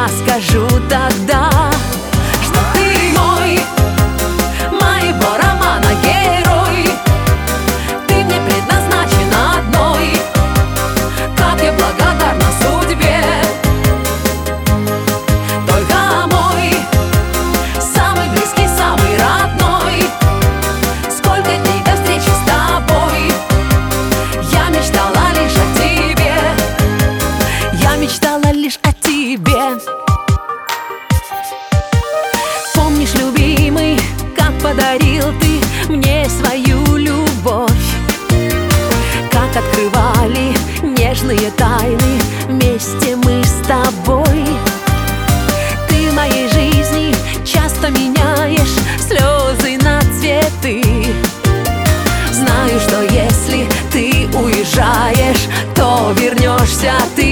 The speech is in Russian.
я скажу тогда, что ты мой, моего романа герой. Ты мне предназначена одной, как я благодарна судьбе. Только мой, самый близкий, самый родной. Сколько дней до встречи с тобой я мечтала лишь о тебе. Я мечтала лишь о тебе. Помнишь, любимый, как подарил ты мне свою любовь, как открывали нежные тайны вместе мы с тобой. Ты в моей жизни часто меняешь слезы на цветы. Знаю, что если ты уезжаешь, то вернешься ты.